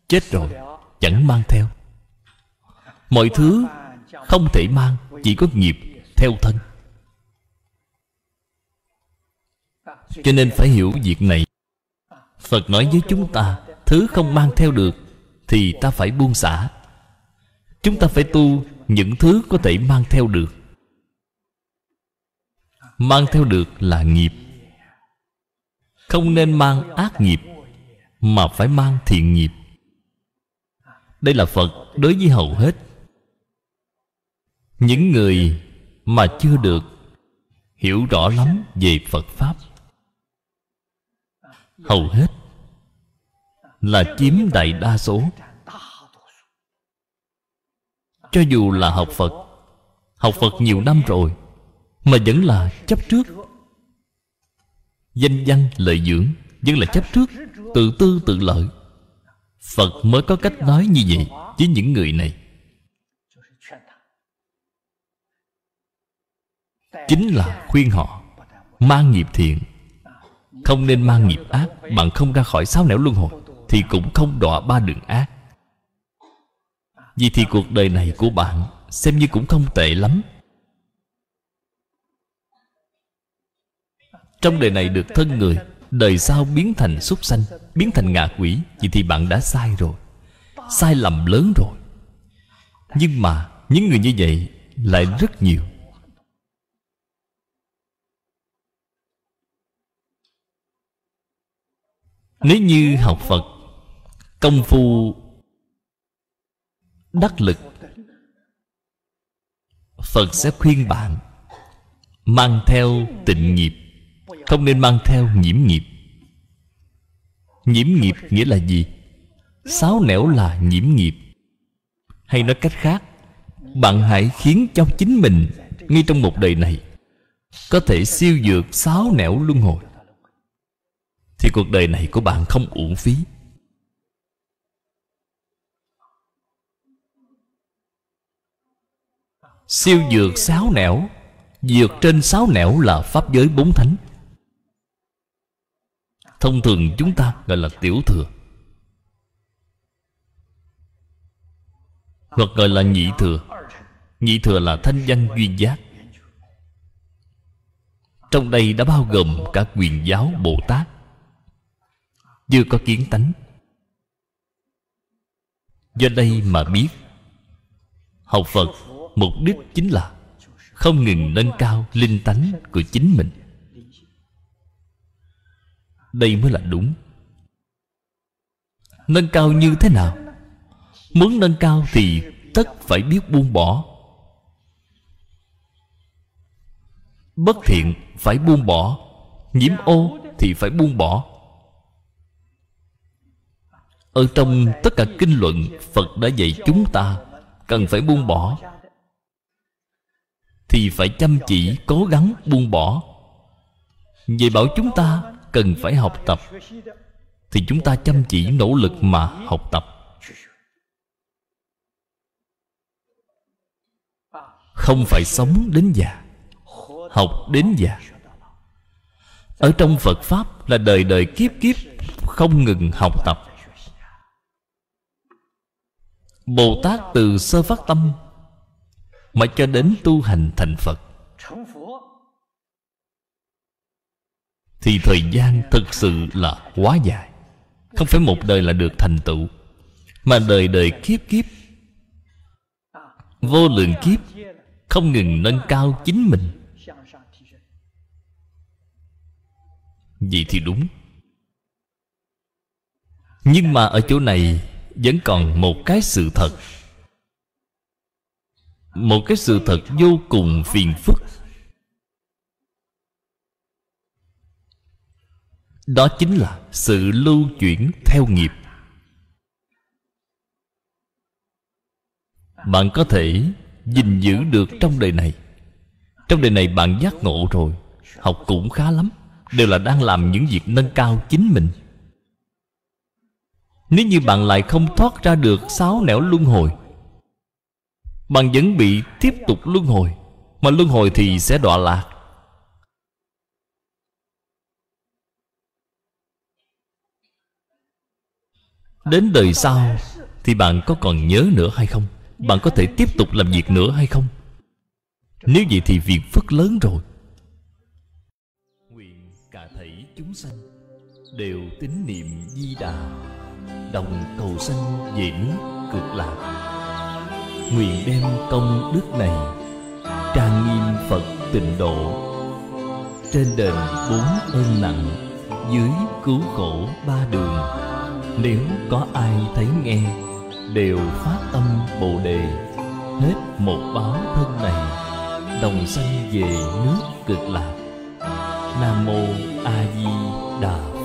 chết rồi chẳng mang theo. Mọi thứ không thể mang, chỉ có nghiệp theo thân. Cho nên phải hiểu việc này. Phật nói với chúng ta, thứ không mang theo được thì ta phải buông xả. Chúng ta phải tu những thứ có thể mang theo được. Mang theo được là nghiệp. Không nên mang ác nghiệp, mà phải mang thiện nghiệp. Đây là Phật đối với hầu hết. Những người mà chưa được hiểu rõ lắm về Phật Pháp, hầu hết là chiếm đại đa số. Cho dù là học Phật nhiều năm rồi, mà vẫn là chấp trước. Danh văn lợi dưỡng vẫn là chấp trước, tự tư tự lợi. Phật mới có cách nói như vậy với những người này. Chính là khuyên họ mang nghiệp thiện, không nên mang nghiệp ác. Bạn không ra khỏi 6 nẻo luân hồi, thì cũng không đọa 3 đường ác. Vì thì cuộc đời này của bạn xem như cũng không tệ lắm. Trong đời này được thân người, đời sau biến thành súc sanh, biến thành ngạ quỷ. Vậy thì bạn đã sai rồi, sai lầm lớn rồi. Nhưng mà những người như vậy lại rất nhiều. Nếu như học Phật, công phu đắc lực, Phật sẽ khuyên bạn mang theo tịnh nghiệp, không nên mang theo nhiễm nghiệp. Nhiễm nghiệp nghĩa là gì? 6 nẻo là nhiễm nghiệp. Hay nói cách khác, bạn hãy khiến cho chính mình ngay trong một đời này có thể siêu vượt 6 nẻo luân hồi, thì cuộc đời này của bạn không uổng phí. Siêu vượt 6 nẻo, vượt trên 6 nẻo là pháp giới 4 thánh. Thông thường chúng ta gọi là tiểu thừa, hoặc gọi là nhị thừa. Nhị thừa là thanh văn duyên giác. Trong đây đã bao gồm cả Quyền Giáo Bồ Tát, chưa có kiến tánh. Do đây mà biết, học Phật mục đích chính là không ngừng nâng cao linh tánh của chính mình. Đây mới là đúng. Nâng cao như thế nào? Muốn nâng cao thì tất phải biết buông bỏ. Bất thiện phải buông bỏ, nhiễm ô thì phải buông bỏ. Ở trong tất cả kinh luận, Phật đã dạy chúng ta cần phải buông bỏ, thì phải chăm chỉ cố gắng buông bỏ. Vậy bảo chúng ta cần phải học tập, thì chúng ta chăm chỉ nỗ lực mà học tập. Không phải sống đến già, học đến già. Ở trong Phật Pháp là đời đời kiếp kiếp không ngừng học tập. Bồ Tát từ sơ phát tâm mà cho đến tu hành thành Phật, thì thời gian thực sự là quá dài. Không phải một đời là được thành tựu, mà đời đời kiếp kiếp, vô lượng kiếp không ngừng nâng cao chính mình. Vậy thì đúng. Nhưng mà ở chỗ này vẫn còn một cái sự thật, một cái sự thật vô cùng phiền phức. Đó chính là sự lưu chuyển theo nghiệp. Bạn có thể gìn giữ được trong đời này. Trong đời này bạn giác ngộ rồi, học cũng khá lắm, đều là đang làm những việc nâng cao chính mình. Nếu như bạn lại không thoát ra được 6 nẻo luân hồi, bạn vẫn bị tiếp tục luân hồi, mà luân hồi thì sẽ đọa lạc. Đến đời sau thì bạn có còn nhớ nữa hay không? Bạn có thể tiếp tục làm việc nữa hay không? Nếu vậy thì việc phước lớn rồi. Nguyện cả thảy chúng sanh đều tín niệm Di Đà, đồng cầu sanh về nước Cực Lạc. Nguyện đem công đức này trang nghiêm Phật Tịnh Độ, trên đền 4 ơn nặng, dưới cứu khổ 3 đường. Nếu có ai thấy nghe, đều phát tâm Bồ Đề, hết một báo thân này, đồng sanh về nước Cực Lạc. Nam mô A Di Đà